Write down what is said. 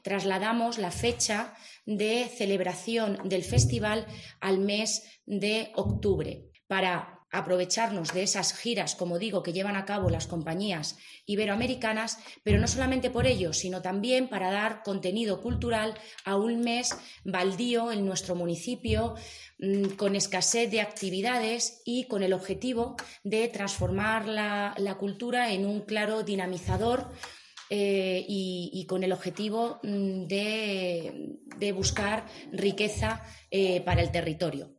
trasladamos la fecha de celebración del festival al mes de octubre para aprovecharnos de esas giras, como digo, que llevan a cabo las compañías iberoamericanas, pero no solamente por ello, sino también para dar contenido cultural a un mes baldío en nuestro municipio, con escasez de actividades y con el objetivo de transformar la cultura en un claro dinamizador y con el objetivo de buscar riqueza para el territorio.